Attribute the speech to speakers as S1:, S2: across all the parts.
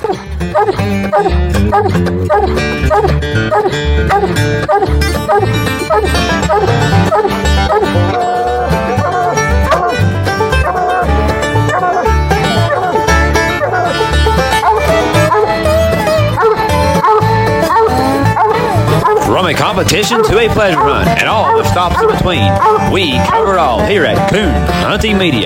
S1: From a competition to a pleasure hunt and all the stops in between, we cover it all here at Coon Hunting Media.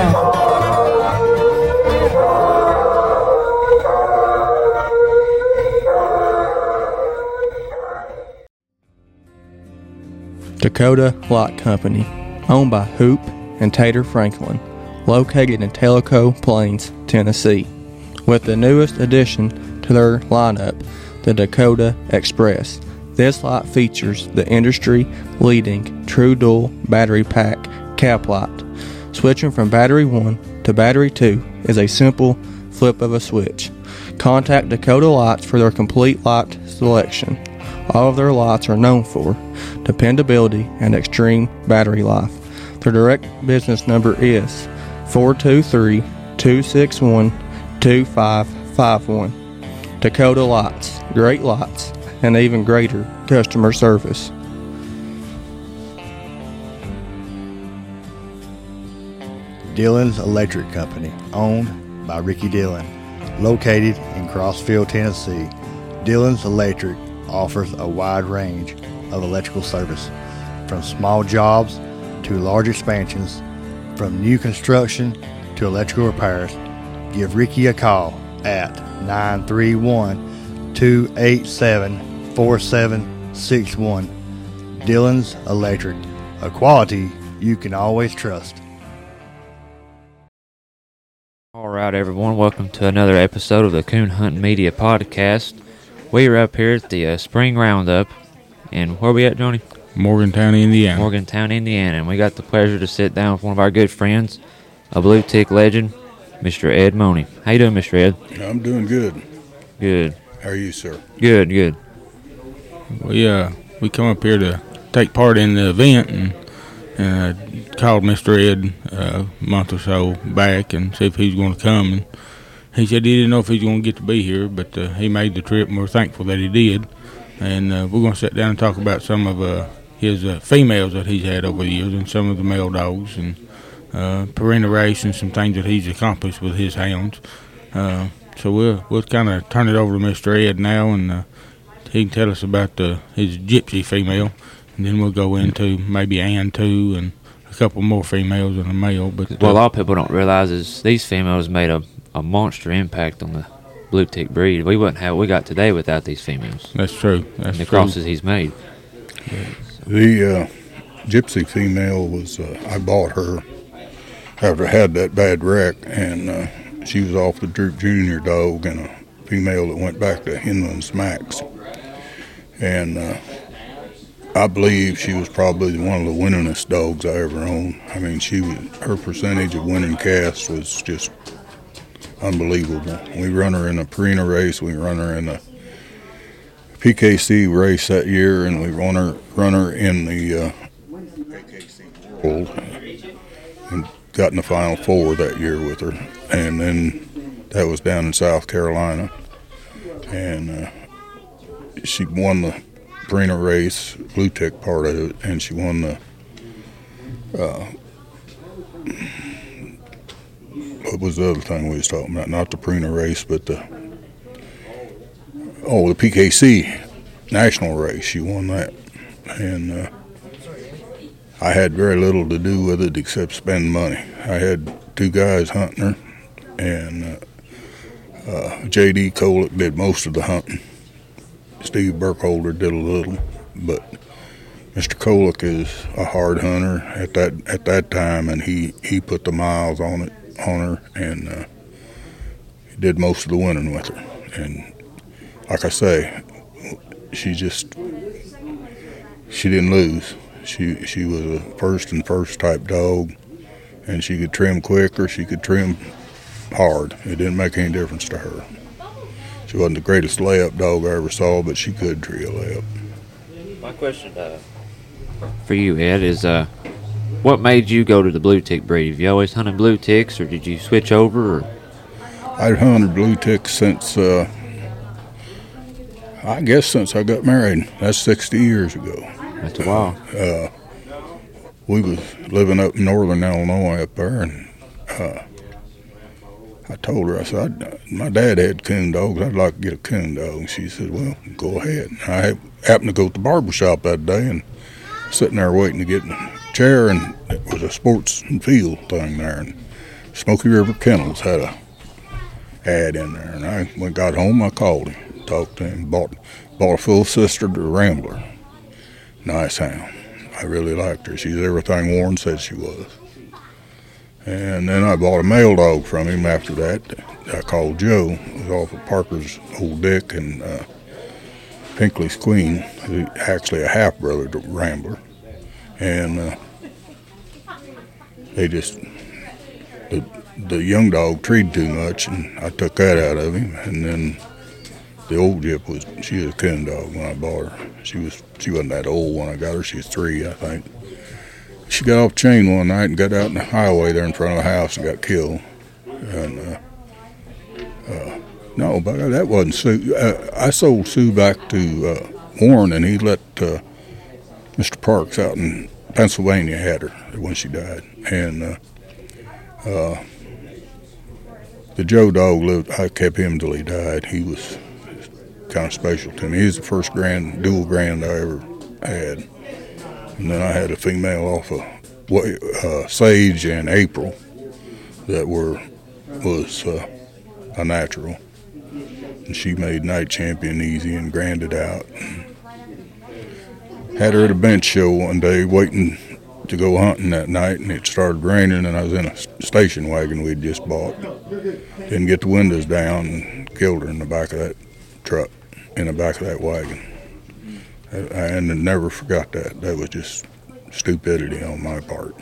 S2: Dakota Lot Company, owned by Hoop and Tater Franklin, located in Tellico Plains, Tennessee, with the newest addition to their lineup, the Dakota Express. This lot features the industry-leading True Dual battery pack cap light. Switching from battery 1 to battery 2 is a simple flip of a switch. Contact Dakota Lights for their complete light selection. All of their lights are known for dependability and extreme battery life. Their direct business number is 423-261-2551. Dakota Lights, great lights, and even greater customer service.
S3: Dillon's Electric Company, owned by Ricky Dillon, located in Crossfield, Tennessee. Dillon's Electric offers a wide range of electrical service, from small jobs to large expansions, from new construction to electrical repairs. Give Ricky a call at 931-287-4761. Dillon's Electric, a quality you can always trust.
S4: All right, everyone, welcome to another episode of the Coon Hunting Media Podcast. We are up here at the Spring Roundup, and where are we at, Johnny?
S5: Morgantown, Indiana.
S4: And we got the pleasure to sit down with one of our good friends, a blue tick legend, Mr. Ed Money. How you doing, Mr. Ed?
S5: I'm doing good.
S4: Good.
S5: How are you, sir?
S4: Good.
S5: We come up here to take part in the event, and called Mr. Ed a month or so back and see if he's going to come. And he said he didn't know if he's going to get to be here, but he made the trip, and we're thankful that he did. And we're going to sit down and talk about some of his females that he's had over the years, and some of the male dogs, and Purina race, and some things that he's accomplished with his hounds. So we'll kind of turn it over to Mr. Ed now, and he can tell us about his gypsy female, and then we'll go into maybe Ann too, and a couple more females and a male. But
S4: what a lot of people don't realize is these females made a monster impact on the blue tick breed. We wouldn't have what we got today without these females.
S5: That's true.
S4: And the crosses he's made.
S6: The gypsy female was, I bought her after I had that bad wreck, and she was off the Droop Jr. dog and a female that went back to Hinland's Max. And I believe she was probably one of the winningest dogs I ever owned. I mean, her percentage of winning casts was just unbelievable. We run her in a Purina race, we run her in a PKC race that year, and we run her in the AKC World, and got in the Final Four that year with her. And then that was down in South Carolina, and she won the Purina race, blue tick part of it, and she won the what was the other thing we was talking about? Not the Purina race, but the PKC national race. She won that, and I had very little to do with it except spend money. I had two guys hunting her, and J.D. Kolick did most of the hunting. Steve Burkholder did a little, but Mr. Kolick is a hard hunter at that time, and he put the miles on her, and he did most of the winning with her. And like I say, she didn't lose. She was a first type dog, and she could trim quick or she could trim hard. It didn't make any difference to her. She wasn't the greatest layup dog I ever saw, but she could tree a layup.
S4: My question for you, Ed, is what made you go to the blue tick breed? Have you always hunted blue ticks, or did you switch over? Or?
S6: I've hunted blue ticks since, I guess since I got married. That's 60 years ago.
S4: That's a while.
S6: We was living up in northern Illinois up there, and I told her, I said, my dad had coon dogs. I'd like to get a coon dog. And she said, well, go ahead. And I happened to go to the barber shop that day and sitting there waiting to get in a chair, and it was a sports and field thing there. And Smoky River Kennels had a ad in there. And when I got home, I called him, talked to him, bought a full sister to Rambler. Nice hound. I really liked her. She's everything Warren said she was. And then I bought a male dog from him after that. I called Joe. It was off of Parker's Old Dick and Pinkley's Queen, actually a half-brother to Rambler. And they just, the young dog treed too much, and I took that out of him. And then the old Jip she was a coon dog when I bought her. She wasn't that old when I got her. She was 3, I think. She got off the chain one night and got out in the highway there in front of the house and got killed. And no, but that wasn't Sue. I sold Sue back to Warren, and he let Mr. Parks out in Pennsylvania had her when she died. And the Joe dog lived. I kept him till he died. He was kind of special to me. He was the first dual grand I ever had. And then I had a female off of Sage and April that was a natural. And she made night champion easy and granded out. Had her at a bench show one day waiting to go hunting that night, and it started raining, and I was in a station wagon we'd just bought. Didn't get the windows down and killed her in the back of that truck, in the back of that wagon. And I never forgot that. That was just stupidity on my part.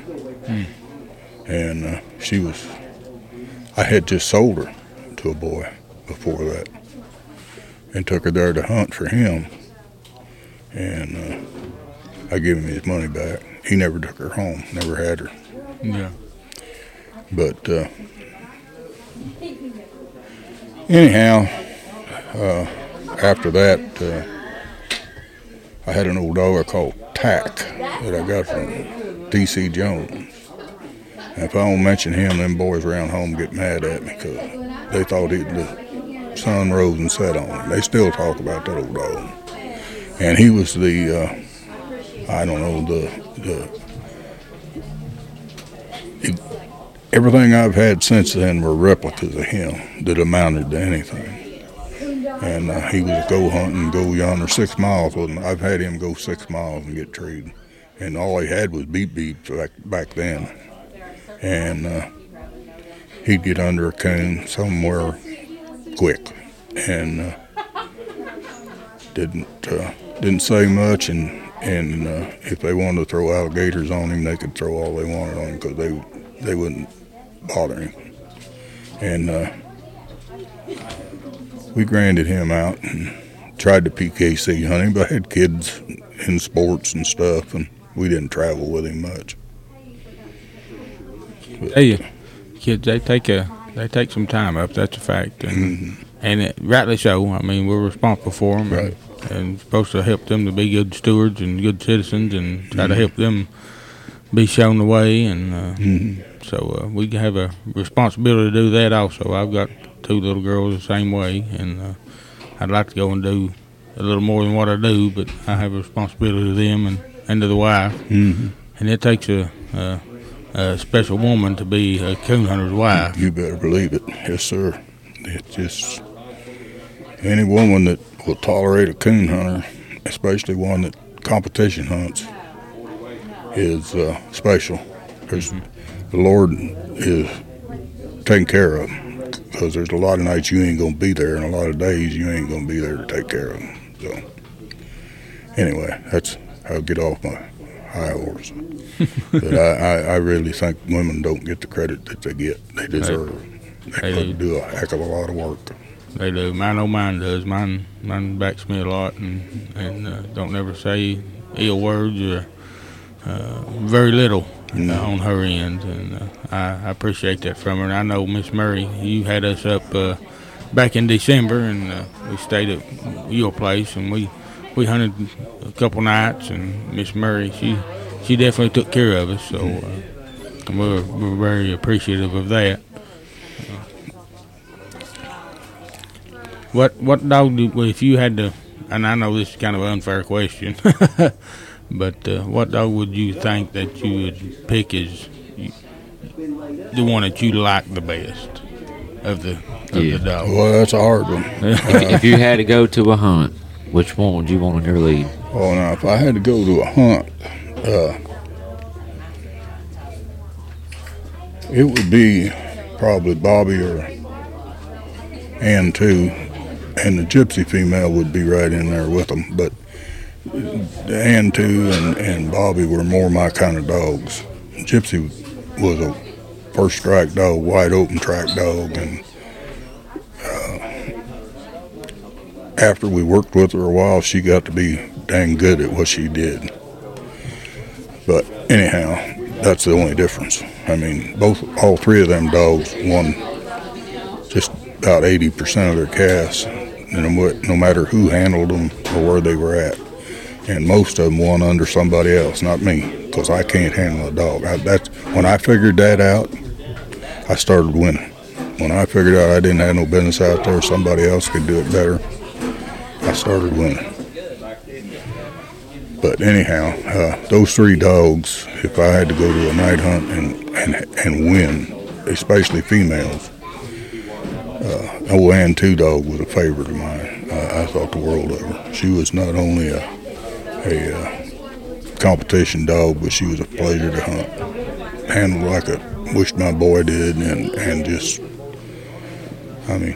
S6: And I had just sold her to a boy before that and took her there to hunt for him. And I gave him his money back. He never took her home, never had her.
S5: Yeah.
S6: But anyhow, after that, I had an old dog I called Tack that I got from D.C. Jones. And if I don't mention him, them boys around home get mad at me because they thought the sun rose and set on him. They still talk about that old dog. And he was everything I've had since then were replicas of him that amounted to anything. And he was go hunting and go yonder 6 miles. I've had him go 6 miles and get treed. And all he had was beeps back then. And he'd get under a coon somewhere quick. And didn't say much. And if they wanted to throw alligators on him, they could throw all they wanted on him because they wouldn't bother him. And we granded him out and tried to PKC hunt him, but I had kids in sports and stuff, and we didn't travel with him much.
S5: Hey, kids, they take some time up. That's a fact, and rightly so. I mean, we're responsible for them,
S6: right,
S5: and supposed to help them to be good stewards and good citizens, and try to help them be shown the way. And so we have a responsibility to do that also. I've got 2 little girls the same way, and I'd like to go and do a little more than what I do, but I have a responsibility to them and to the wife. And it takes a special woman to be a coon hunter's wife.
S6: You better believe it. Yes, sir. It's just any woman that will tolerate a coon hunter, especially one that competition hunts, is special. The Lord is taking care of them. Because there's a lot of nights you ain't going to be there, and a lot of days you ain't going to be there to take care of them. So, anyway, that's I'll get off my high horse. But I really think women don't get the credit that they get. They deserve. They do a heck of a lot of work.
S5: They do. Mine does. Mine backs me a lot, and don't never say ill words or very little on her end, and I appreciate that from her. And I know Miss Murray, you had us up back in December, and we stayed at your place, and we hunted a couple nights, and Miss Murray, she definitely took care of us, so we're very appreciative of that. What dog if you had to, and I know this is kind of an unfair question, but what dog would you think that you would pick as the one that you like the best of the dogs?
S6: Well, that's a hard one.
S4: If you had to go to a hunt, which one would you want on your lead?
S6: Oh, now if I had to go to a hunt, it would be probably Bobby or Ann too, and the Gypsy female would be right in there with them. But Ann too and Bobby were more my kind of dogs. Gypsy was a first strike dog, wide open track dog, and after we worked with her a while, she got to be dang good at what she did. But anyhow, that's the only difference. I mean, all three of them dogs won just about 80% of their casts, no matter who handled them or where they were at. And most of them won under somebody else, not me, because I can't handle a dog. When I figured that out, I started winning. When I figured out I didn't have no business out there, somebody else could do it better, I started winning. But anyhow, those three dogs, if I had to go to a night hunt and win, especially females, old Ann Two Dog was a favorite of mine. I thought the world of her. She was not only a competition dog, but she was a pleasure to hunt. Handled like I wished my boy did, and just, I mean,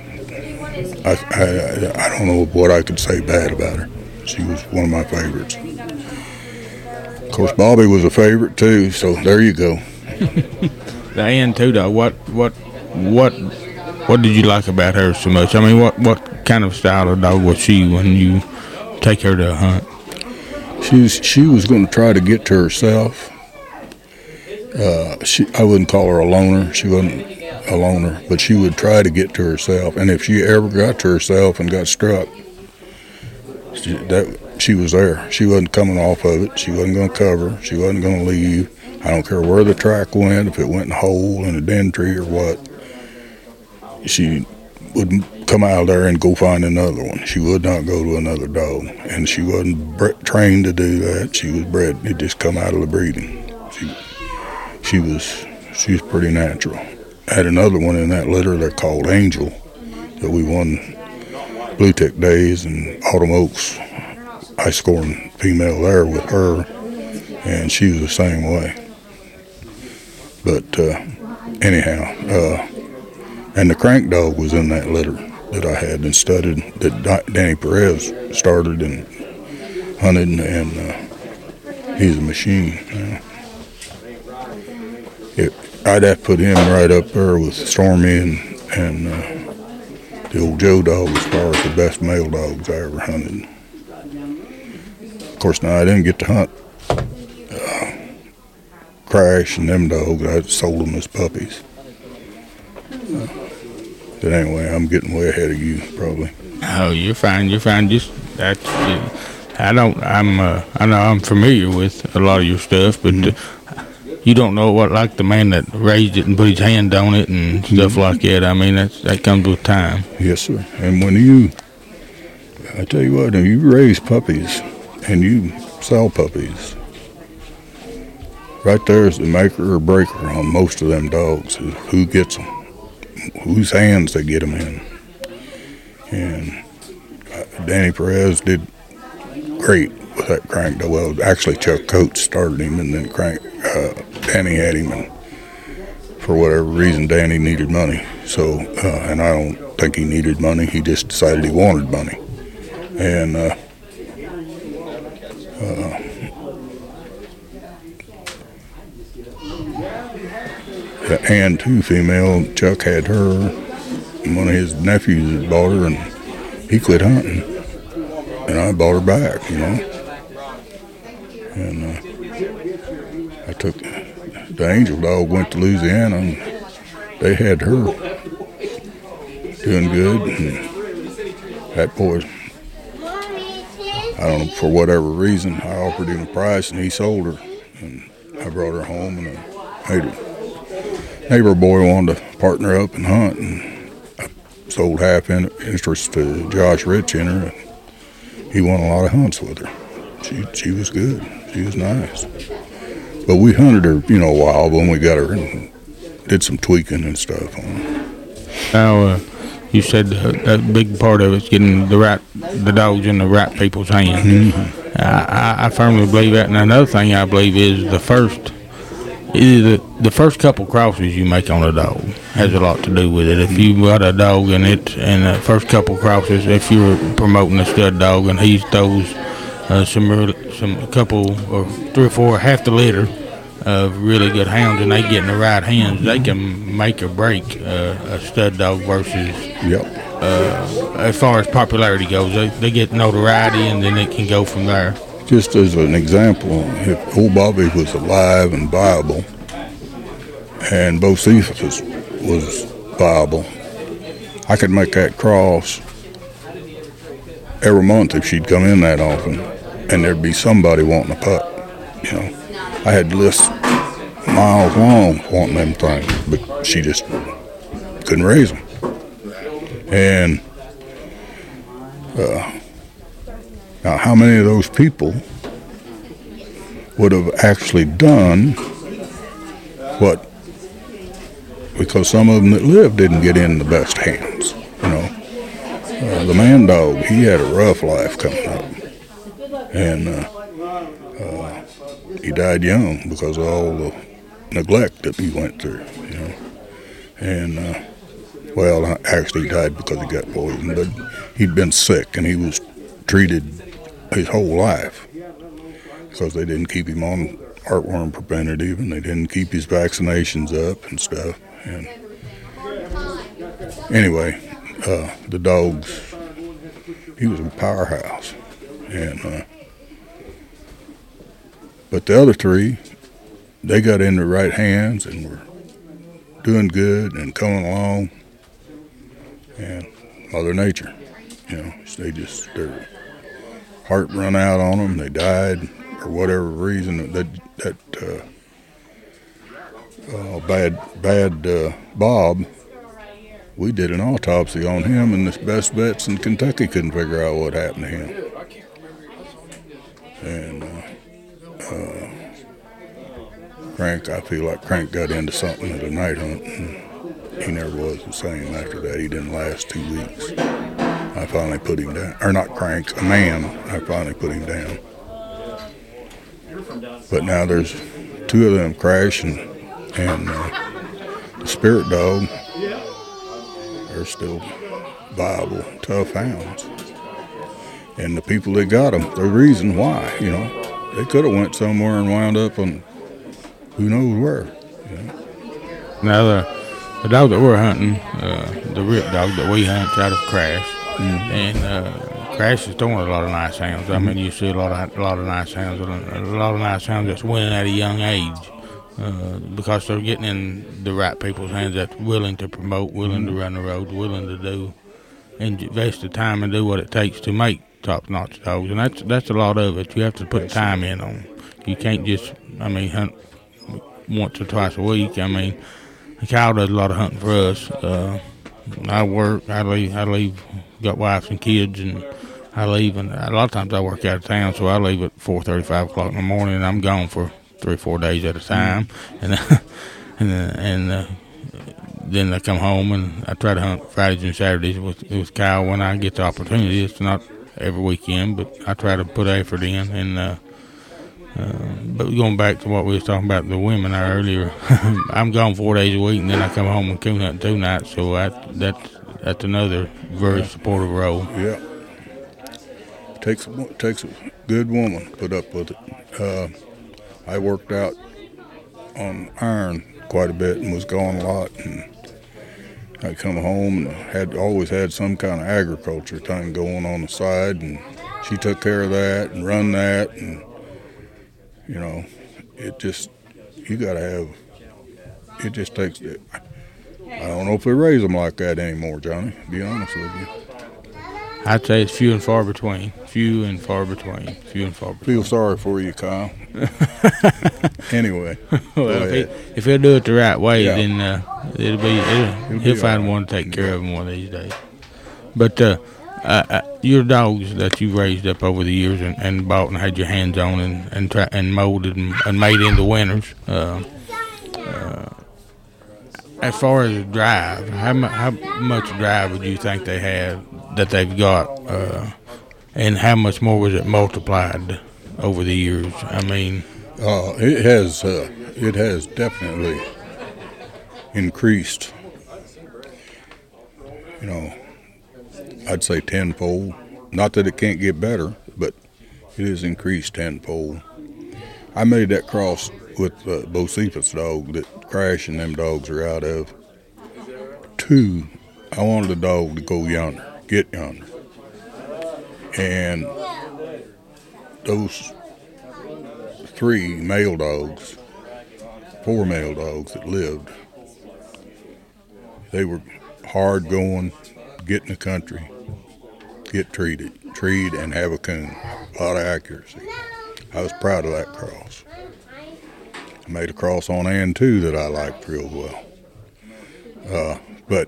S6: I don't know what I could say bad about her. She was one of my favorites. Of course, Bobby was a favorite too, so there you go.
S5: The Ann Two Dog, what did you like about her so much? I mean, what kind of style of dog was she when you take her to a hunt?
S6: She was going to try to get to herself. I wouldn't call her a loner. She wasn't a loner, but she would try to get to herself. And if she ever got to herself and got struck, she was there. She wasn't coming off of it. She wasn't going to cover. She wasn't going to leave. I don't care where the track went, if it went in a hole in a den tree or what. She would come out of there and go find another one. She would not go to another dog. And she wasn't trained to do that. She was bred. It just come out of the breeding. She was pretty natural. I had another one in that litter they're called Angel that we won Blue Tick Days and Autumn Oaks high scoring female there with her, and she was the same way. But anyhow, and the crank dog was in that litter that I had and studied, that Danny Perez started and hunted, and he's a machine. I'd have to put him right up there with Stormy and the old Joe dog as far as the best male dogs I ever hunted. Of course, now I didn't get to hunt Crash and them dogs. I sold them as puppies. But anyway, I'm getting way ahead of you, probably.
S5: Oh, you're fine. Just that's. I know I'm familiar with a lot of your stuff, but you don't know what, like the man that raised it and put his hand on it and stuff like that. I mean, that comes with time.
S6: Yes, sir. And I tell you what, if you raise puppies and you sell puppies, right there is the maker or breaker on most of them dogs, is who gets them, whose hands they get them in. And Danny Perez did great with that crank dog. Well, actually Chuck Coates started him, and then Danny had him, and for whatever reason Danny needed money. So, and I don't think he needed money, he just decided he wanted money. And the Ann Two female, Chuck had her, and one of his nephews had bought her, and he quit hunting, and I bought her back, And I took the Angel dog went to Louisiana, and they had her doing good. And that boy, I don't know, for whatever reason, I offered him a price, and he sold her. And I brought her home, and a neighbor boy wanted to partner up and hunt, and I sold half interest to Josh Rich in her. And he won a lot of hunts with her. She was good. She was nice. But we hunted her, a while when we got her and did some tweaking and stuff on her.
S5: Now, you said a big part of it's getting the dogs in the right people's hands.
S6: Mm-hmm.
S5: I firmly believe that. And another thing I believe is the first couple crosses you make on a dog has a lot to do with it. If you got a dog and the first couple crosses, if you're promoting a stud dog and he throws some couple or 3 or 4, half the litter of really good hounds, and they get in the right hands, they can make or break a stud dog versus.
S6: Yep.
S5: As far as popularity goes, they get notoriety, and then it can go from there.
S6: Just as an example, if old Bobby was alive and viable, and Bo Cephas was viable, I could make that cross every month if she'd come in that often, and there'd be somebody wanting a pup. I had lists miles long wanting them things, but she just couldn't raise them. And now, how many of those people would have actually done what? Because some of them that lived didn't get in the best hands. The man dog, he had a rough life coming up, and he died young because of all the neglect that he went through. And actually he died because he got poisoned, but he'd been sick and he was treated his whole life because they didn't keep him on heartworm preventative and they didn't keep his vaccinations up and stuff. And anyway, the dogs, he was a powerhouse. And but the other 3, they got in the right hands and were doing good and coming along. And Mother Nature, their heart run out on them. They died for whatever reason. Bad Bob, we did an autopsy on him, and the best vets in Kentucky couldn't figure out what happened to him. And Crank, I feel like Crank got into something at a night hunt, and he never was the same after that. He didn't last 2 weeks. I finally put him down. Or not Crank, a man. I finally put him down. But now there's 2 of them crashing, and the Spirit Dog, they're still viable, tough hounds. And the people that got them, the reason why, they could have went somewhere and wound up on who knows where.
S5: Now, the dog that we're hunting, the rip dog that we hunt out of Crash, and Crash is throwing a lot of nice hounds. I mean, you see a lot of nice hounds, that's winning at a young age because they're getting in the right people's hands that's willing to promote, willing to run the road, willing to do, invest the time and do what it takes to make top-notch dogs, and that's a lot of it. You have to put time in on them. You can't just, hunt once or twice a week. Kyle does a lot of hunting for us. I work, I leave, got wives and kids, and I leave, and a lot of times I work out of town, so I leave at 4:30, 5 o'clock in the morning, and I'm gone for 3 or 4 days at a time, and then I come home, and I try to hunt Fridays and Saturdays with Kyle when I get the opportunity. It's not every weekend, but I try to put effort in, and but going back to what we was talking about the women earlier, I'm gone 4 days a week, and then I come home and coon hunt 2 nights. So that's another very supportive role.
S6: Yeah, takes a good woman to put up with it. I worked out on iron quite a bit and was gone a lot, and I'd come home and had always had some kind of agriculture thing going on the side, and she took care of that and run that, and it just, you got to have it just takes it. I don't know if they raise them like that anymore, Johnny, to be honest with you.
S5: I'd say it's few and far between. Few and far between. Few and far between.
S6: Feel sorry for you, Kyle. Anyway,
S5: Well, if he'll do it the right way,
S6: Yeah.
S5: then he'll find one to take care of him one of these days. But your dogs that you raised up over the years and bought and had your hands on and molded and made into winners. As far as drive, how much drive would you think they had that they've got, and how much more was it multiplied over the years? I mean,
S6: it has definitely increased. You know, I'd say tenfold. Not that it can't get better, but it has increased tenfold. I made that cross with Bocephus dog that Crash and them dogs are out of. 2, I wanted the dog to go yonder, get yonder. And those 3 male dogs, 4 male dogs that lived, they were hard going, get in the country, get treed and have a coon. A lot of accuracy. I was proud of that cross. I made a cross on Ann too that I liked real well. But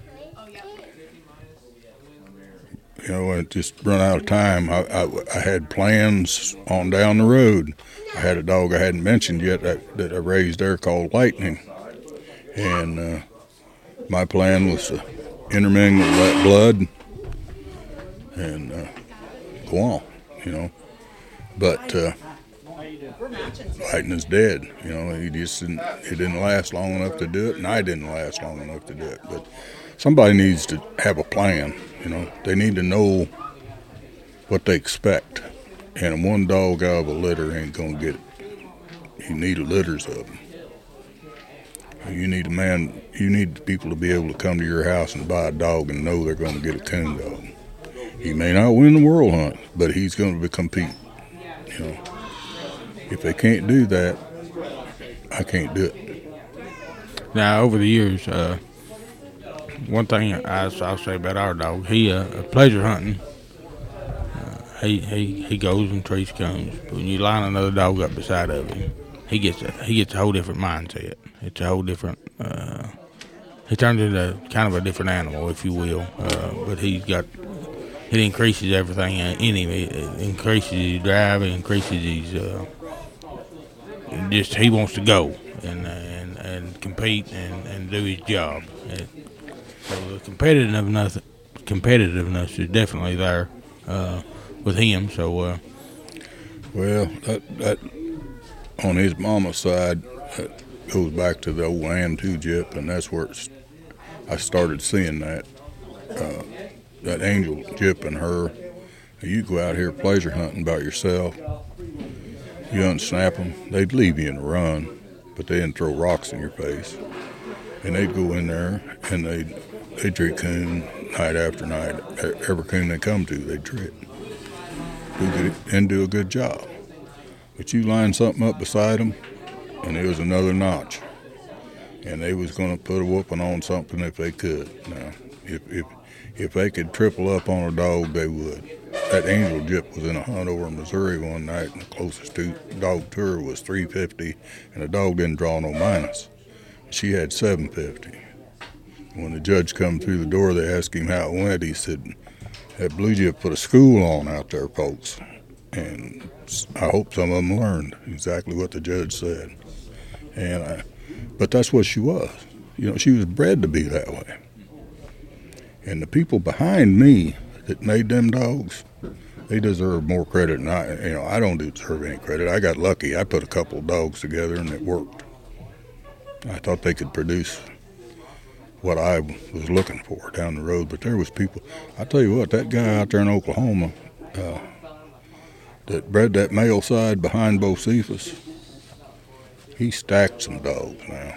S6: you know, when it just run out of time, I had plans on down the road. I had a dog I hadn't mentioned yet that I raised there called Lightning, and my plan was to intermingle that blood and go on, you know. But Lightning's dead, you know. He didn't last long enough to do it, and I didn't last long enough to do it. But somebody needs to have a plan, you know. They need to know what they expect, and one dog out of a litter ain't gonna get it. You need litters of them. You need people to be able to come to your house and buy a dog and know they're going to get a coon dog. He may not win the world hunt, but he's going to compete. You know, if they can't do that, I can't do it.
S5: now over the years, one thing I'll say about our dog, he pleasure hunting. He goes and trees coons. But when you line another dog up beside of him, he gets a whole different mindset. It's a whole different. He turns into kind of a different animal, if you will. But it increases everything in him. It increases his drive. It increases his. Just he wants to go and compete and do his job. So the competitiveness is definitely there with him. So.
S6: Well, that on his mama's side, that goes back to the old Ann 2 Jip, and that's where I started seeing that Angel Jip and her. You go out here pleasure hunting by yourself, you unsnap them, they'd leave you in a run, but they didn't throw rocks in your face. And they'd go in there and they'd treat coon night after night. Every coon they come to, they'd treat. Do a good job. But you line something up beside them, and it was another notch. And they was going to put a whooping on something if they could. Now, if they could triple up on a dog, they would. That Angel Jip was in a hunt over in Missouri one night, and the closest dog to her was 350, and the dog didn't draw no minus. She had 750. When the judge come through the door, they asked him how it went. He said, that Blue Jip put a school on out there, folks. And I hope some of them learned exactly what the judge said. But that's what she was. You know, she was bred to be that way. And the people behind me that made them dogs, they deserve more credit than I don't deserve any credit. I got lucky. I put a couple of dogs together and it worked. I thought they could produce what I was looking for down the road. But there was people, I tell you what, that guy out there in Oklahoma, that bred that male side behind Bocephus, he stacked some dogs now.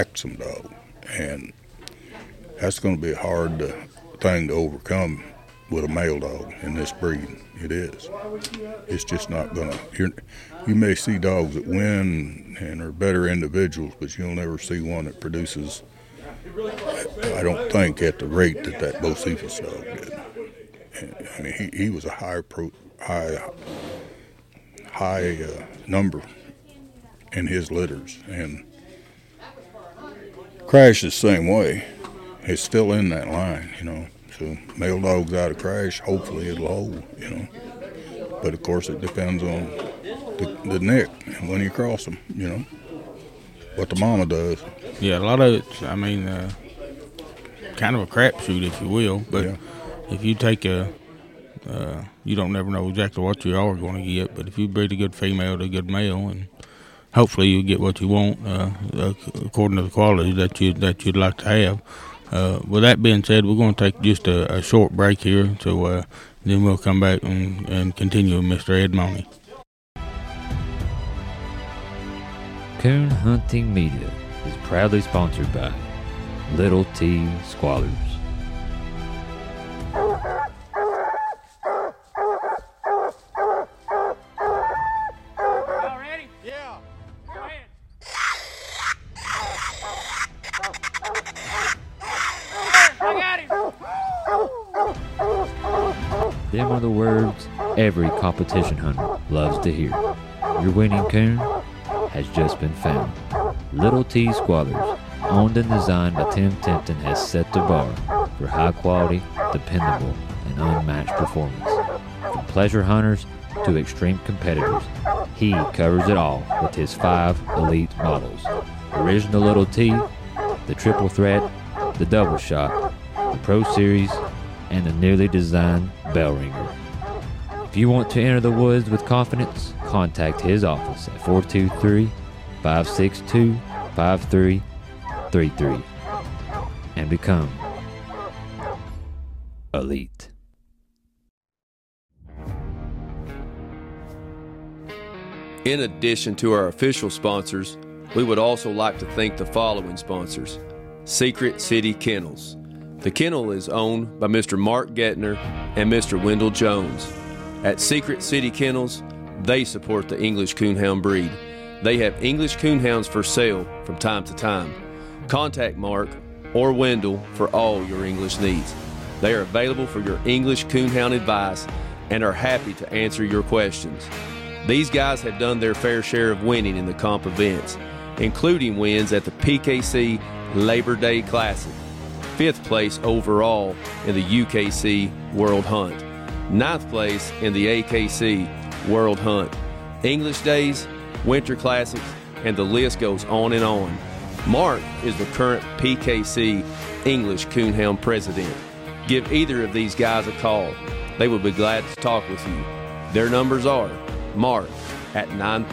S6: And that's going to be a hard thing to overcome with a male dog in this breed. It is. It's just not gonna. You may see dogs that win and are better individuals, but you'll never see one that produces. I don't think at the rate that Bocephus dog did. I mean, he was a high number in his litters, and Crash is the same way. It's still in that line, you know. So male dogs out of Crash, hopefully it'll hold, you know. But of course it depends on the neck and when you cross them, you know. What the mama does.
S5: Yeah, a lot of it's, I mean, kind of a crapshoot, if you will. But
S6: Yeah.
S5: if you take you don't never know exactly what you are going to get. But if you breed a good female to a good male, and hopefully you get what you want according to the quality that you'd like to have. With that being said, we're going to take just a short break here, so then we'll come back and continue with Mr. Ed Money.
S4: Coon Hunting Media is proudly sponsored by Little T Squallers.
S7: Y'all ready? Yeah. Go ahead. I got him.
S4: Them are the words every competition hunter loves to hear. Your winning coon has just been found. Little T Squallers, owned and designed by Tim Timpton, has set the bar for high quality, dependable, and unmatched performance. From pleasure hunters to extreme competitors, he covers it all with his 5 elite models. Original Little T, the Triple Threat, the Double Shot, the Pro Series, and the newly designed Bell Ringer. If you want to enter the woods with confidence, contact his office at 423-562-5333 and become elite.
S8: In addition to our official sponsors, we would also like to thank the following sponsors. Secret City Kennels. The kennel is owned by Mr. Mark Gettner and Mr. Wendell Jones. At Secret City Kennels, they support the English Coonhound breed. They have English Coonhounds for sale from time to time. Contact Mark or Wendell for all your English needs. They are available for your English Coonhound advice and are happy to answer your questions. These guys have done their fair share of winning in the comp events, including wins at the PKC Labor Day Classic, 5th place overall in the UKC World Hunt, 9th place in the AKC World Hunt, English Days, Winter Classics, and the list goes on and on. Mark is the current PKC English Coonhound president. Give either of these guys a call. They will be glad to talk with you. Their numbers are Mark at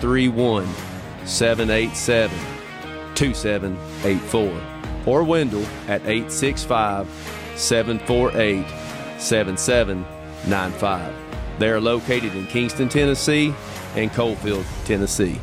S8: 931-787-2784 or Wendell at 865-748-7795. They are located in Kingston, Tennessee and Coalfield, Tennessee.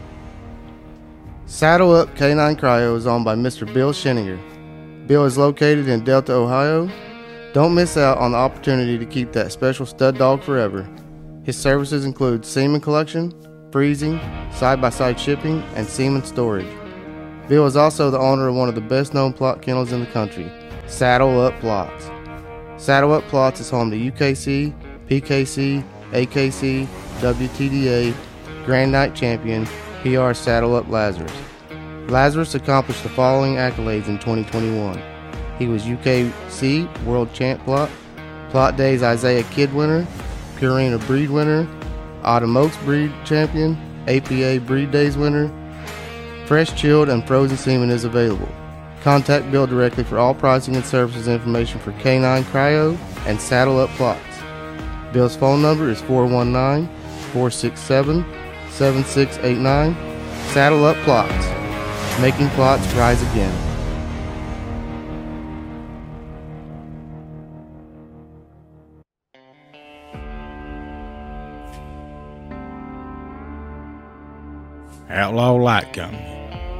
S9: Saddle Up Canine Cryo is owned by Mr. Bill Scheninger. Bill is located in Delta, Ohio. Don't miss out on the opportunity to keep that special stud dog forever. His services include semen collection, freezing, side-by-side shipping, and semen storage. Bill is also the owner of one of the best-known plot kennels in the country, Saddle Up Plots. Saddle Up Plots is home to UKC, PKC, AKC, WTDA, Grand Night Champion, PR Saddle Up Lazarus. Lazarus accomplished the following accolades in 2021. He was UKC World Champ Plot, Plot Days Isaiah Kid winner, Purina Breed winner, Autumn Oaks Breed Champion, APA Breed Days winner. Fresh, chilled, and frozen semen is available. Contact Bill directly for all pricing and services information for Canine Cryo and Saddle Up Plots. Bill's phone number is 419-467-7689. Saddle Up Plots, making plots rise again.
S5: Outlaw Light Company,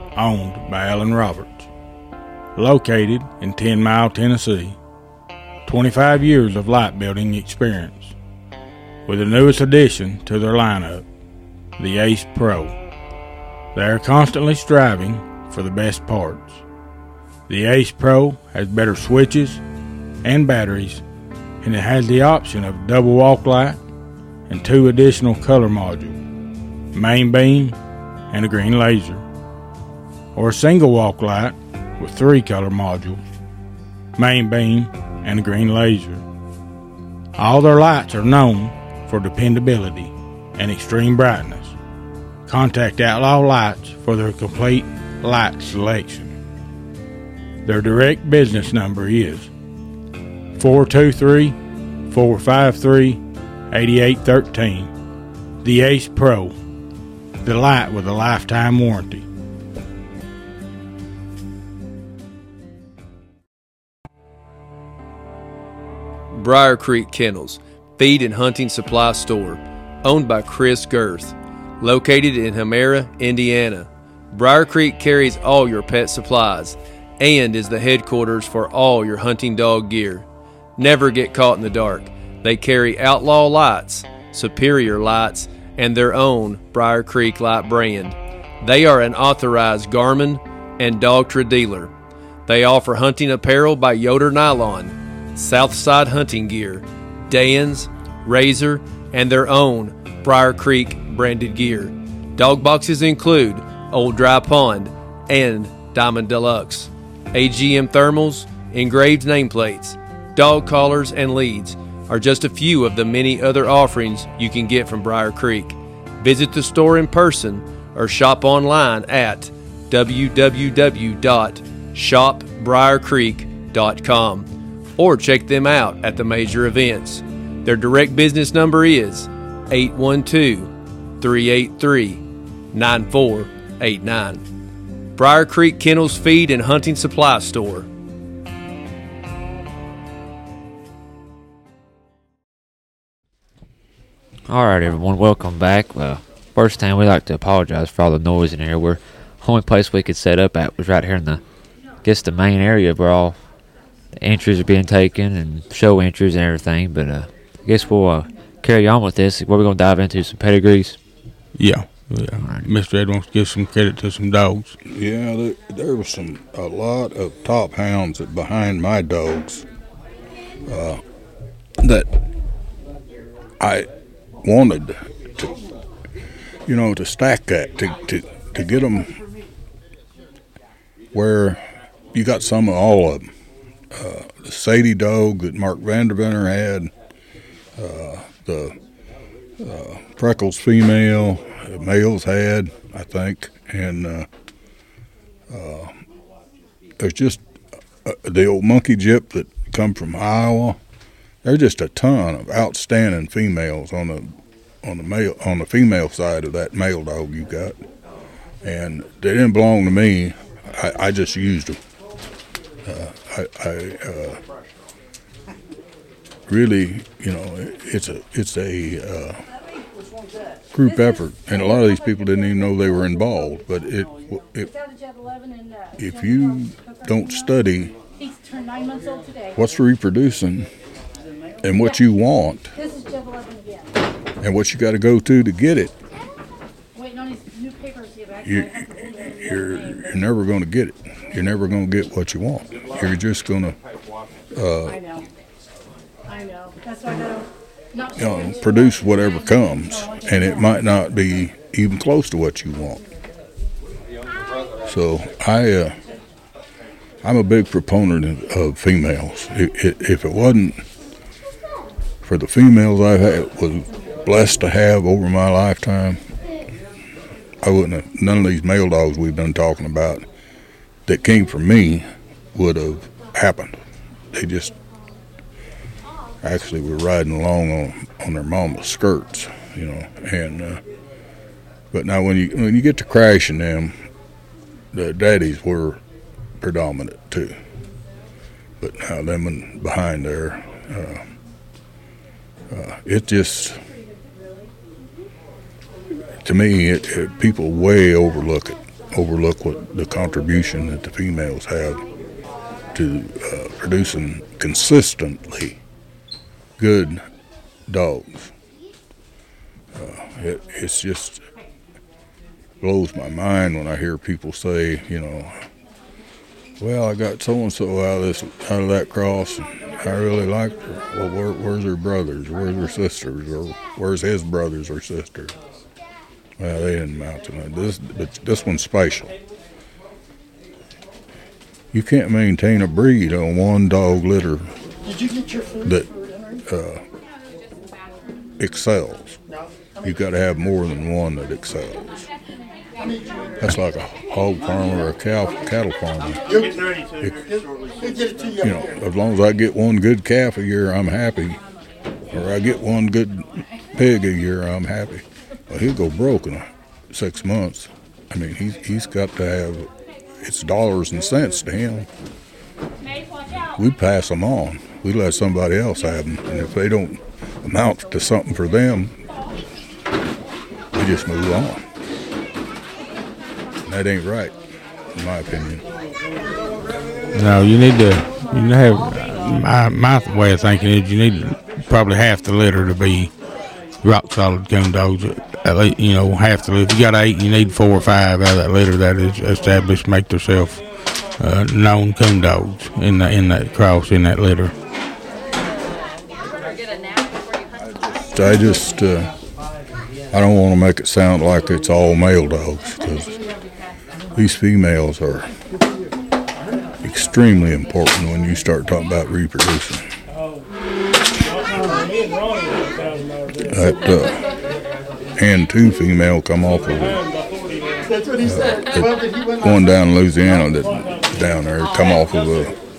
S5: owned by Alan Roberts, located in 10 Mile, Tennessee, 25 years of light building experience. With the newest addition to their lineup, the Ace Pro. They are constantly striving for the best parts. The Ace Pro has better switches and batteries, and it has the option of double walk light and 2 additional color modules, main beam and a green laser, or a single walk light with 3 color modules, main beam and a green laser. All their lights are known for dependability and extreme brightness. Contact Outlaw Lights for their complete light selection. Their direct business number is 423-453-8813. The Ace Pro, the light with a lifetime warranty.
S8: Briar Creek Kennels, feed and hunting supply store, owned by Chris Girth, located in Hamera, Indiana. Briar Creek carries all your pet supplies and is the headquarters for all your hunting dog gear. Never get caught in the dark. They carry Outlaw Lights, Superior Lights, and their own Briar Creek Light brand. They are an authorized Garmin and Dogtra dealer. They offer hunting apparel by Yoder Nylon, Southside hunting gear, Dan's, Razor, and their own Briar Creek branded gear. Dog boxes include Old Dry Pond and Diamond Deluxe. AGM thermals, engraved nameplates, dog collars, and leads are just a few of the many other offerings you can get from Briar Creek. Visit the store in person or shop online at www.shopbriarcreek.com or check them out at the major events. Their direct business number is 812-383-9489. Briar Creek Kennels Feed and Hunting Supply Store.
S4: All right, everyone, welcome back. First time, we'd like to apologize for all the noise in here. The only place we could set up at was right here in the main area where all the entries are being taken and show entries and everything. But I guess we'll carry on with this. We're going to dive into some pedigrees.
S5: Yeah. Right. Mr. Ed wants to give some credit to some dogs.
S6: Yeah, there was a lot of top hounds behind my dogs that I wanted to stack that, to get them where you got some of all of them. The Sadie dog that Mark Vandervenner had, the Freckles female, males had, I think, and there's just the old monkey gyp that come from Iowa. There's just a ton of outstanding females on the female side of that male dog you got, and they didn't belong to me. I just used them. I really, it's a group effort, and a lot of these people didn't even know they were involved. But if you don't study what's reproducing and what you want and what you got to go to get it, you're never going to get it. You're never going to get what you want. You're just going to
S10: I know. That's why I gotta
S6: produce whatever comes, and it might not be even close to what you want. So I'm a big proponent of females. If it wasn't for the females I was blessed to have over my lifetime, I wouldn't have, none of these male dogs we've been talking about that came from me would have happened. They just actually were riding along on their mama's skirts, and but now when you get to crashing them, the daddies were predominant too. But now them and behind there, it just, to me, people way overlook what the contribution that the females have to producing consistently good dogs. It's just blows my mind when I hear people say, well, I got so-and-so out of that cross, and I really liked her. Well, where's her brothers? Where's her sisters? Or where's his brothers or sisters? Well, they didn't amount to nothing. But this one's special. You can't maintain a breed on one dog litter that excels. You got to have more than one that excels. That's like a hog farmer or a cattle farmer. As long as I get one good calf a year, I'm happy. Or I get one good pig a year, I'm happy. Well, he'll go broke in 6 months. I mean, he's got to have, it's dollars and cents to him. We pass them on. We let somebody else have them. And if they don't amount to something for them, we just move on. That ain't right, in my opinion.
S5: No, you need to have, my way of thinking is you need probably half the litter to be rock solid coon dogs. At least, half the litter. If you got 8, you need 4 or 5 out of that litter that is established, make themselves known coon dogs in that cross, in that litter.
S6: I don't want to make it sound like it's all male dogs, because these females are extremely important when you start talking about reproducing. That Hand 2 female come off of one down in Louisiana that down there come off of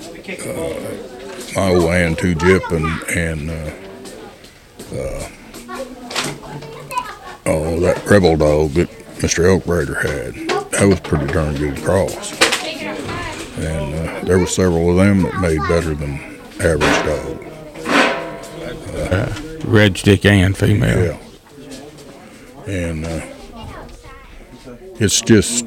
S6: my old Hand 2 Jip and that rebel dog that Mr. Elkbrader had. That was pretty darn good cross. And there were several of them that made better than average dog.
S5: Red stick and female.
S6: Yeah. And it's just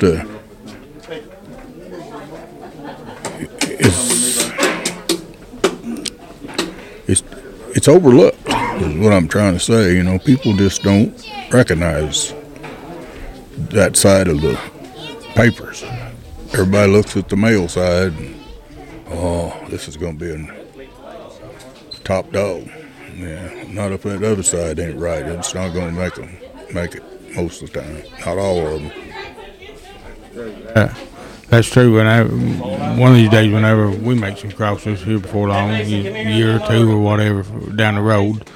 S6: it's overlooked is what I'm trying to say. People just don't recognize that side of the papers. Everybody looks at the male side and, this is going to be a top dog. Yeah, not if that other side ain't right. It's not going to make it most of the time. Not all of them.
S5: That's true. One of these days, whenever we make some crosses here before long, a year or two or whatever down the road,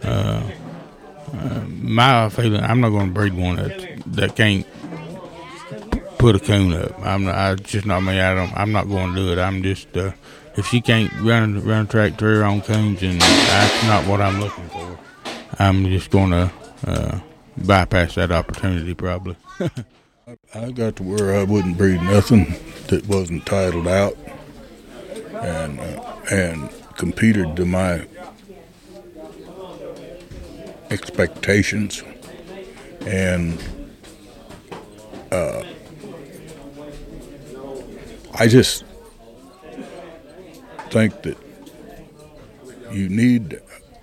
S5: my feeling, I'm not going to breed one that can't put a coon up. I'm not going to do it. I'm just if she can't run a track to her own coons, and that's not what I'm looking for. I'm just going to bypass that opportunity probably.
S6: I got to where I wouldn't breed nothing that wasn't titled out, and competed to my expectations, and I just think that you need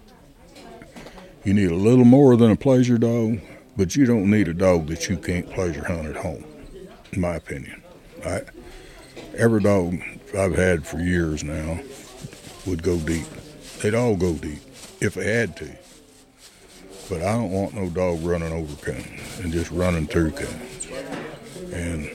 S6: a little more than a pleasure dog, but you don't need a dog that you can't pleasure hunt at home, in my opinion. Every dog I've had for years now would go deep. They'd all go deep if they had to. But I don't want no dog running over coons and just running through coons. And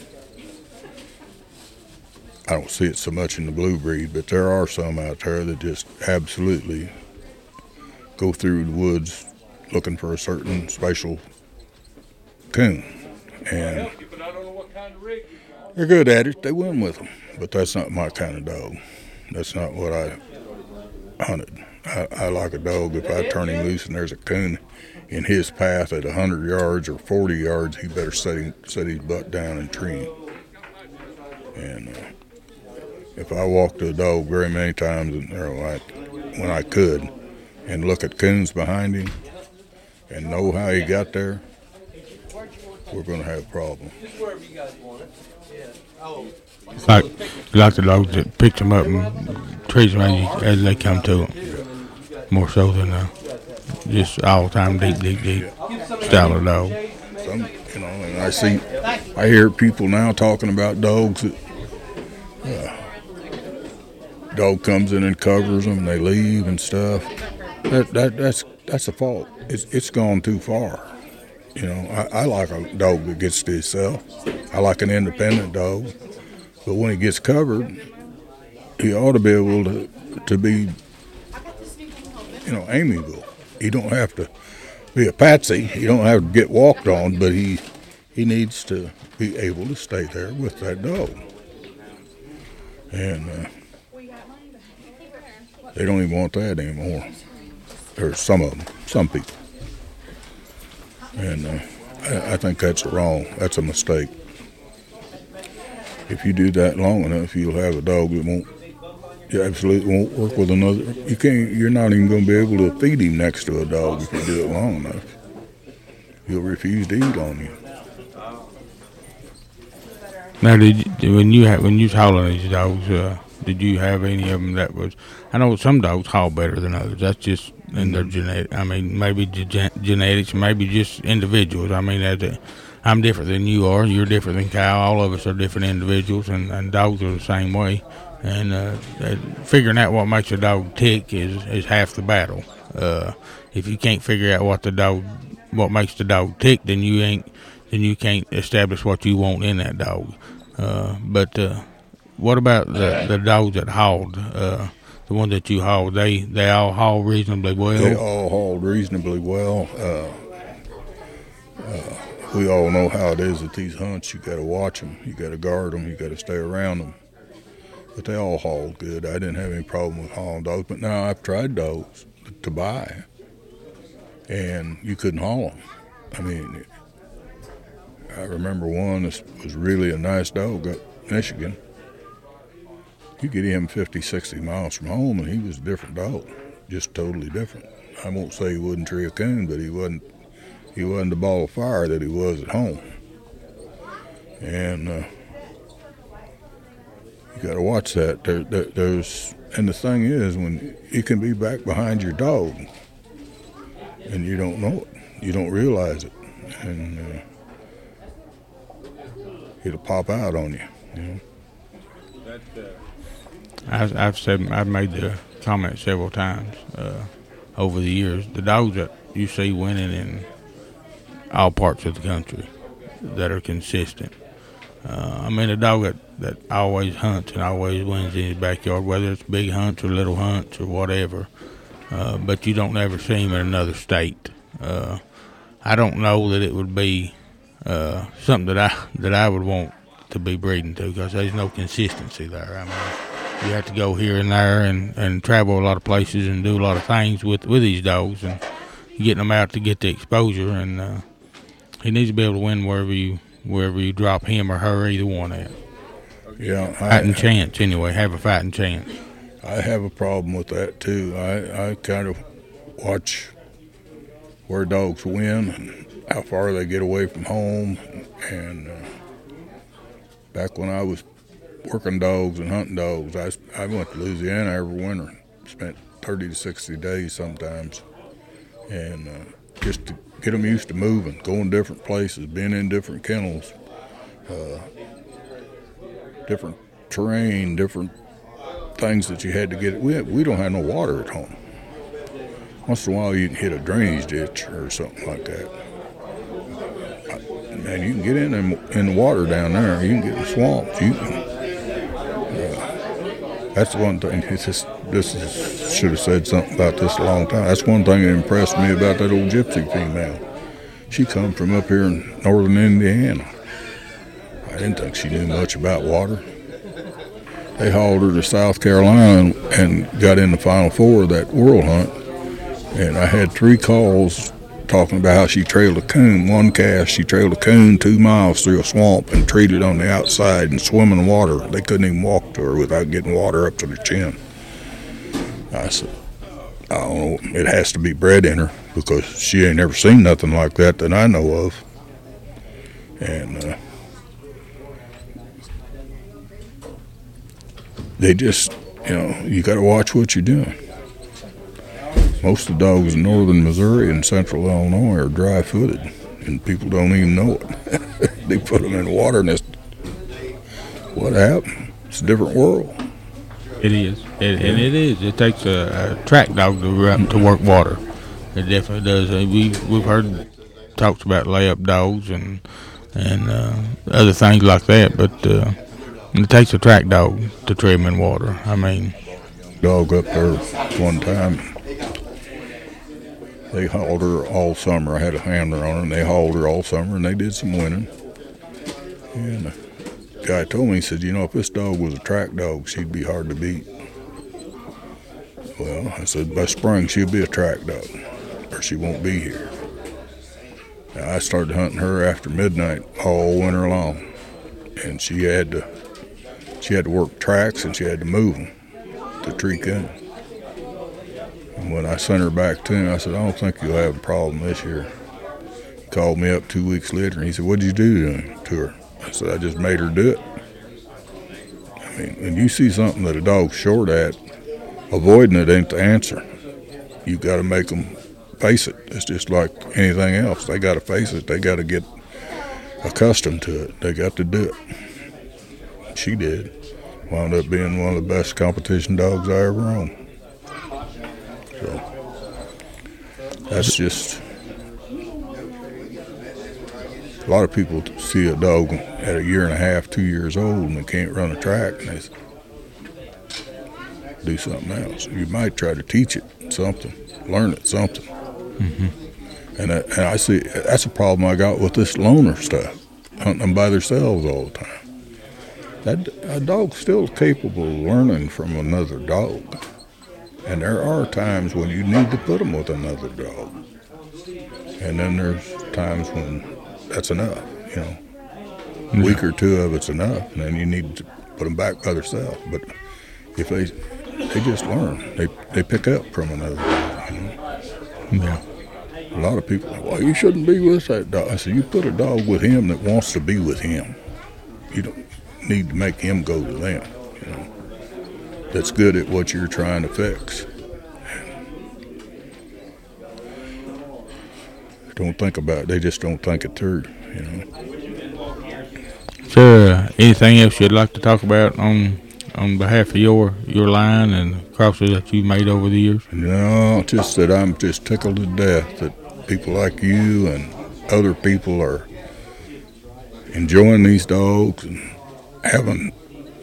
S6: I don't see it so much in the blue breed, but there are some out there that just absolutely go through the woods looking for a certain special coon. And they're good at it. They win with them. But that's not my kind of dog. That's not what I hunted. I like a dog, if I turn him loose and there's a coon in his path at 100 yards or 40 yards, he better set his butt down and tree him. And if I walked a dog very many times, when I could, and look at coons behind him and know how he got there, we're going to have problems.
S5: Like the dogs that picks them up and treats them as they come to them. More so than just all-time deep style of dog.
S6: Some, and I hear people now talking about dogs that dog comes in and covers them, and they leave and stuff. That's a fault. It's gone too far. I like a dog that gets to himself. I like an independent dog, but when he gets covered, he ought to be able to be, amiable. He don't have to be a patsy. He don't have to get walked on, but he needs to be able to stay there with that dog. And they don't even want that anymore. Or some of them, some people. And I think that's wrong. That's a mistake. If you do that long enough, you'll have a dog that absolutely won't work with another. You're not even going to be able to feed him next to a dog if you do it long enough. He'll refuse to eat on you.
S5: Now, when you was hauling these dogs, did you have any of them that was? I know some dogs haul better than others. That's just in their genetic. I mean, maybe genetics, maybe just individuals. I mean, I'm different than you are. You're different than Kyle. All of us are different individuals, and dogs are the same way. And figuring out what makes a dog tick is half the battle. If you can't figure out what makes the dog tick, then you can't establish what you want in that dog. But what about the dogs that hauled? The ones that you hauled, they all haul reasonably well?
S6: They all hauled reasonably well. We all know how it is at these hunts. You got to watch them. You got to guard them. You got to stay around them. But they all hauled good. I didn't have any problem with hauling dogs. But now I've tried dogs to buy, and you couldn't haul them. I mean, I remember one that was really a nice dog up in Michigan. You get him 50, 60 miles from home, and he was a different dog, just totally different. I won't say he wouldn't tree a coon, but he wasn't the ball of fire that he was at home. And you got to watch that. And the thing is, when you can be back behind your dog, and you don't know it, you don't realize it, and it'll pop out on you.
S5: I've made the comment several times over the years. The dogs that you see winning in all parts of the country that are consistent. I mean, a dog that always hunts and always wins in his backyard, whether it's big hunts or little hunts or whatever. But you don't ever see him in another state. I don't know that it would be something that I would want to be breeding to, because there's no consistency there. I mean, you have to go here and there and travel a lot of places and do a lot of things with these dogs, and getting them out to get the exposure. And he needs to be able to win wherever you drop him or her, either one at.
S6: Yeah,
S5: fighting chance anyway. Have a fighting chance.
S6: I have a problem with that too. I kind of watch where dogs win and how far they get away from home. And back when I was working dogs and hunting dogs, I went to Louisiana every winter. Spent 30 to 60 days sometimes, and just to get them used to moving, going different places, being in different kennels, different terrain, different things that you had to get. We don't have no water at home. Once in a while you can hit a drainage ditch or something like that. Man, you can get in the water down there. You can get in the swamps. That's one thing. Should have said something about this a long time. That's one thing that impressed me about that old gypsy female. She come from up here in northern Indiana. I didn't think she knew much about water. They hauled her to South Carolina and got in the Final Four of that world hunt. And I had 3 calls talking about how she trailed a coon. One cast, she trailed a coon 2 miles through a swamp and treated on the outside and swim in water. They couldn't even walk to her without getting water up to their chin. I said, I don't know, it has to be bred in her, because she ain't never seen nothing like that I know of. And they just, you got to watch what you're doing. Most of the dogs in northern Missouri and central Illinois are dry-footed, and people don't even know it. They put them in the water, and what happened? It's a different world.
S5: It is, and it is. It takes a track dog to work water. It definitely does. We've heard talks about lay-up dogs and other things like that, but it takes a track dog to trim in water. I mean,
S6: dog up there one time, they hauled her all summer. I had a handler on her, and they hauled her all summer, and they did some winning. And the guy told me, he said, if this dog was a track dog, she'd be hard to beat. Well, I said, by spring, she'll be a track dog, or she won't be here. Now, I started hunting her after midnight all winter long, and she had to work tracks, and she had to move them to tree cutting. And when I sent her back to him, I said, I don't think you'll have a problem this year. He called me up 2 weeks later, and he said, what'd you do to her? I said, I just made her do it. I mean, when you see something that a dog's short at, avoiding it ain't the answer. You got to make them face it. It's just like anything else. They got to face it. They got to get accustomed to it. They got to do it. She did. Wound up being one of the best competition dogs I ever owned. So that's just, a lot of people see a dog at a year and a half, 2 years old, and they can't run a track, and they do something else. You might try to teach it something, learn it something. Mm-hmm. And I see that's a problem I got with this loner stuff, hunting them by themselves all the time. A dog's still capable of learning from another dog. And there are times when you need to put them with another dog. And then there's times when that's enough, A week or two of it's enough, and then you need to put them back by themselves. But if they just learn. They pick up from another dog,
S5: Yeah.
S6: A lot of people say, well, you shouldn't be with that dog. I said, you put a dog with him that wants to be with him. You don't need to make him go to them, That's good at what you're trying to fix. Don't think about it. They just don't think it through,
S5: Is there anything else you'd like to talk about on behalf of your line and crosses that you've made over the years?
S6: No, just that I'm just tickled to death that people like you and other people are enjoying these dogs and having,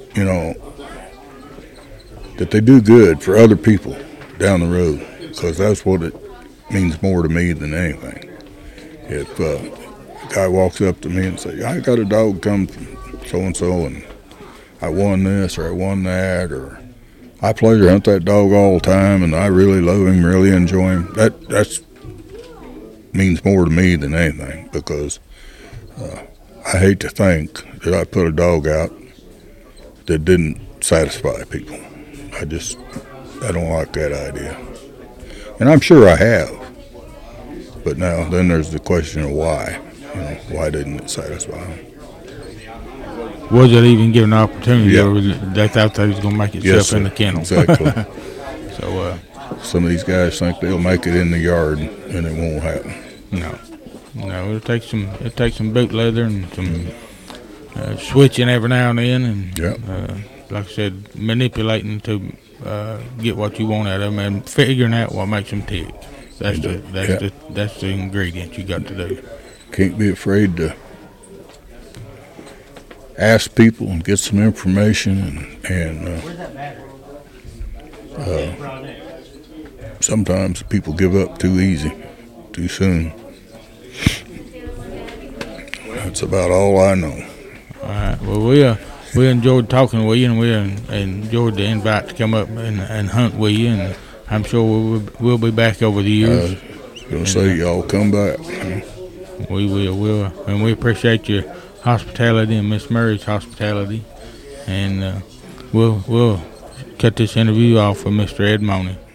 S6: that they do good for other people down the road, because that's what it means more to me than anything. If a guy walks up to me and says, I got a dog come from so-and-so and I won this or I won that, or I pleasure hunt that dog all the time and I really love him, really enjoy him, that's means more to me than anything, because I hate to think that I put a dog out that didn't satisfy people. I don't like that idea. And I'm sure I have. But now, then there's the question of why. Why didn't it satisfy them?
S5: Was it even given an opportunity, or they thought they was going to make itself in the kennel?
S6: Exactly.
S5: So
S6: some of these guys think they'll make it in the yard, and it won't happen.
S5: No, it takes some boot leather and some switching every now and then, and like I said, manipulating to get what you want out of them and figuring out what makes them tick. That's the ingredient you got to do.
S6: Can't be afraid to ask people and get some information, and sometimes people give up too easy, too soon. That's about all I know.
S5: All right. Well, we enjoyed talking with you, and we enjoyed the invite to come up and hunt with you, and I'm sure we'll be back over the years.
S6: I was going to say, y'all come back.
S5: We will, and we appreciate your hospitality and Miss Murray's hospitality, and we'll cut this interview off with Mr. Ed Money.